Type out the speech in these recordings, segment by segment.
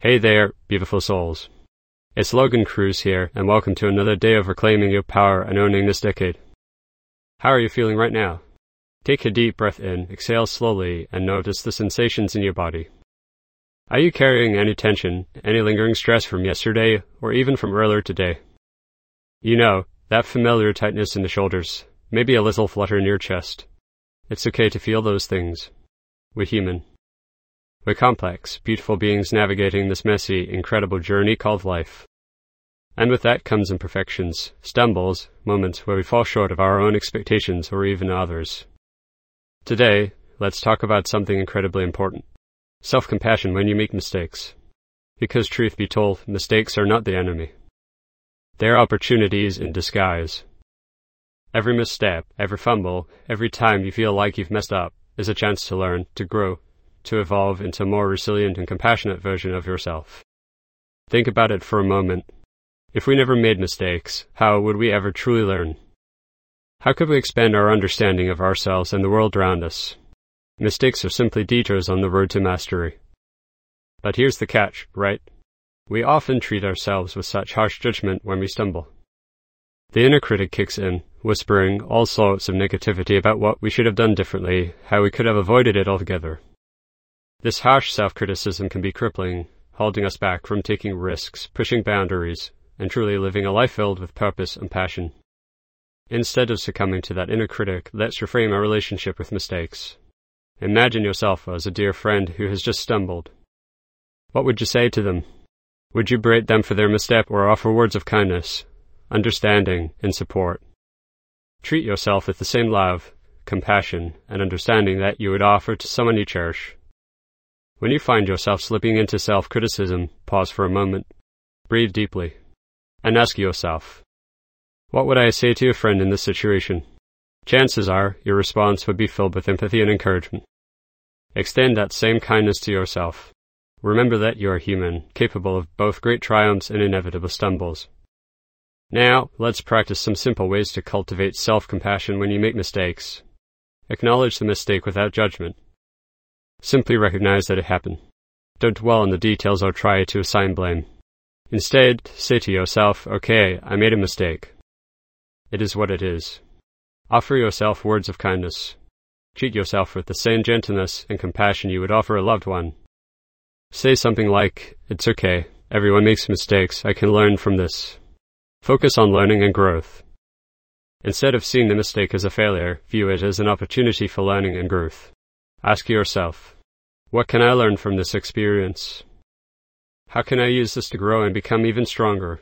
Hey there, beautiful souls. It's Logan Cruz here, and welcome to another day of reclaiming your power and owning this decade. How are you feeling right now? Take a deep breath in, exhale slowly, and notice the sensations in your body. Are you carrying any tension, any lingering stress from yesterday, or even from earlier today? You know, that familiar tightness in the shoulders, maybe a little flutter in your chest. It's okay to feel those things. We're human. We're complex, beautiful beings navigating this messy, incredible journey called life. And with that comes imperfections, stumbles, moments where we fall short of our own expectations or even others. Today, let's talk about something incredibly important. Self-compassion when you make mistakes. Because truth be told, mistakes are not the enemy. They're opportunities in disguise. Every misstep, every fumble, every time you feel like you've messed up is a chance to learn, to grow, to evolve into a more resilient and compassionate version of yourself. Think about it for a moment. If we never made mistakes, how would we ever truly learn? How could we expand our understanding of ourselves and the world around us? Mistakes are simply detours on the road to mastery. But here's the catch, right? We often treat ourselves with such harsh judgment when we stumble. The inner critic kicks in, whispering all sorts of negativity about what we should have done differently, how we could have avoided it altogether. This harsh self-criticism can be crippling, holding us back from taking risks, pushing boundaries, and truly living a life filled with purpose and passion. Instead of succumbing to that inner critic, let's reframe our relationship with mistakes. Imagine yourself as a dear friend who has just stumbled. What would you say to them? Would you berate them for their misstep or offer words of kindness, understanding, and support? Treat yourself with the same love, compassion, and understanding that you would offer to someone you cherish. When you find yourself slipping into self-criticism, pause for a moment, breathe deeply, and ask yourself, what would I say to a friend in this situation? Chances are your response would be filled with empathy and encouragement. Extend that same kindness to yourself. Remember that you are human, capable of both great triumphs and inevitable stumbles. Now, let's practice some simple ways to cultivate self-compassion when you make mistakes. Acknowledge the mistake without judgment. Simply recognize that it happened. Don't dwell on the details or try to assign blame. Instead, say to yourself, okay, I made a mistake. It is what it is. Offer yourself words of kindness. Treat yourself with the same gentleness and compassion you would offer a loved one. Say something like, it's okay, everyone makes mistakes, I can learn from this. Focus on learning and growth. Instead of seeing the mistake as a failure, view it as an opportunity for learning and growth. Ask yourself, what can I learn from this experience? How can I use this to grow and become even stronger?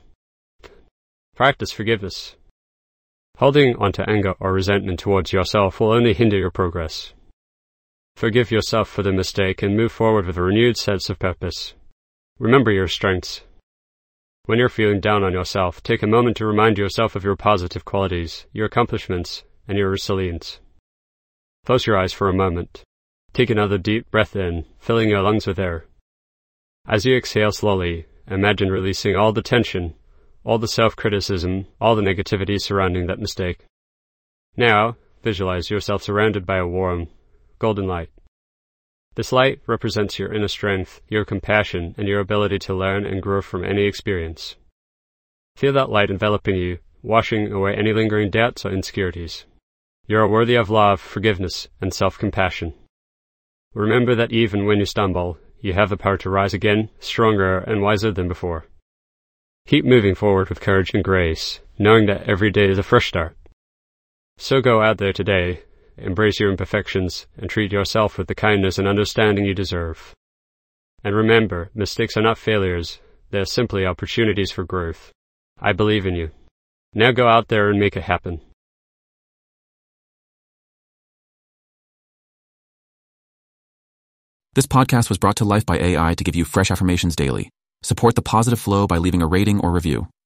Practice forgiveness. Holding onto anger or resentment towards yourself will only hinder your progress. Forgive yourself for the mistake and move forward with a renewed sense of purpose. Remember your strengths. When you're feeling down on yourself, take a moment to remind yourself of your positive qualities, your accomplishments, and your resilience. Close your eyes for a moment. Take another deep breath in, filling your lungs with air. As you exhale slowly, imagine releasing all the tension, all the self-criticism, all the negativity surrounding that mistake. Now, visualize yourself surrounded by a warm, golden light. This light represents your inner strength, your compassion, and your ability to learn and grow from any experience. Feel that light enveloping you, washing away any lingering doubts or insecurities. You are worthy of love, forgiveness, and self-compassion. Remember that even when you stumble, you have the power to rise again, stronger and wiser than before. Keep moving forward with courage and grace, knowing that every day is a fresh start. So go out there today, embrace your imperfections, and treat yourself with the kindness and understanding you deserve. And remember, mistakes are not failures, they are simply opportunities for growth. I believe in you. Now go out there and make it happen. This podcast was brought to life by AI to give you fresh affirmations daily. Support the positive flow by leaving a rating or review.